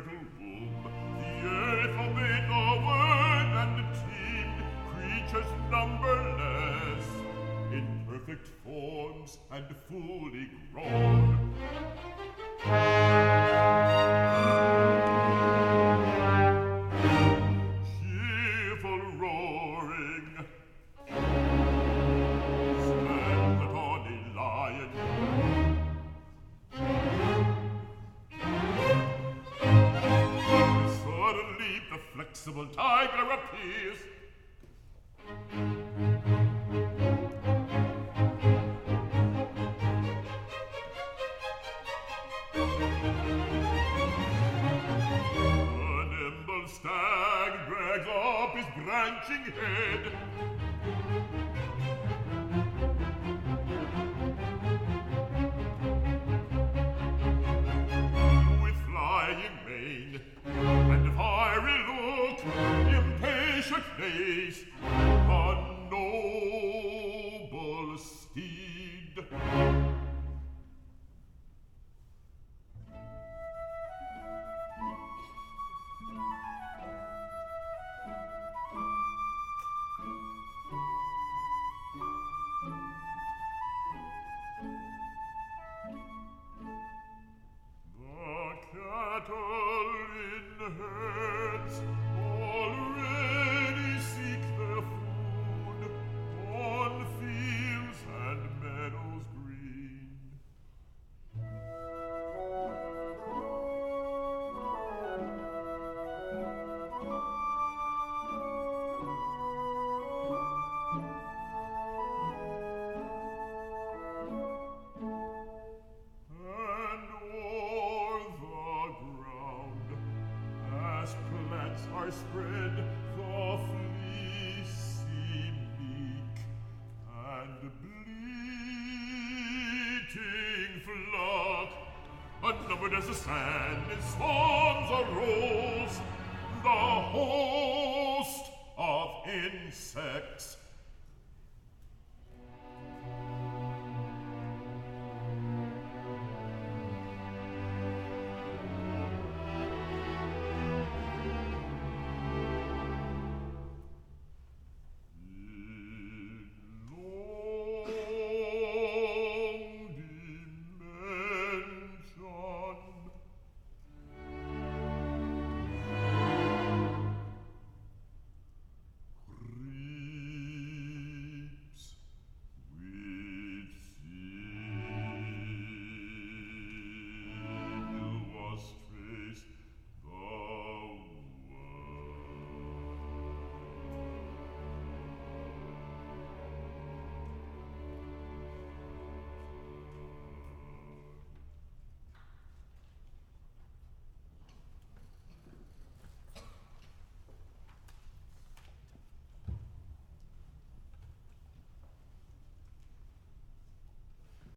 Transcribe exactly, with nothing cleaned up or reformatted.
fertile womb, the earth obeyed the word and teemed creatures numberless, in perfect forms and fully grown. Cheerful roaring, stand the tawny lion. Suddenly the flexible tiger appears. Stag drags up his branching head. With flying mane and fiery look, impatient face, a noble steed. Cattle in herds already seek their food on fields and meadows green. Are spread the fleecy meek and bleating flock, unnumbered as the sand in swarms arose, the host of insects